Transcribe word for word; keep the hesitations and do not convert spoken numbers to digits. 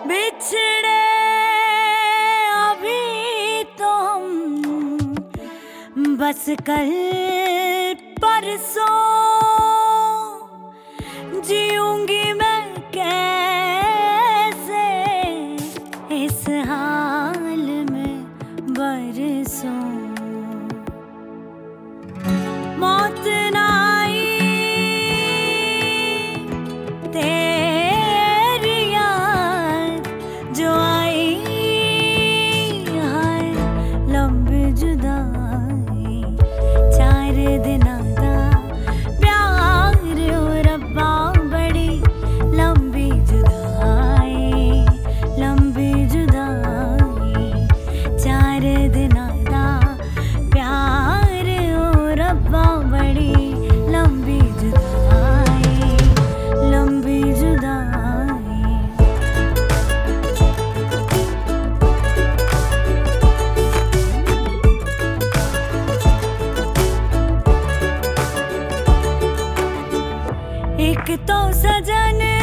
बिछड़े अभी तो हम, बस कल परसों जीऊंगी मैं कैसे इस हाल में बरसों। मौत ना आई तेरी याद जो आई है लंबी जुदाई। चार दिना दा प्यार ओ रब्बा बड़ी लंबी जुदाई, लंबी जुदाई। चार दिना दा प्यार ओ रब्बा बड़ी लंबी जुदाई, लंबी जुदाई। एक तो सजन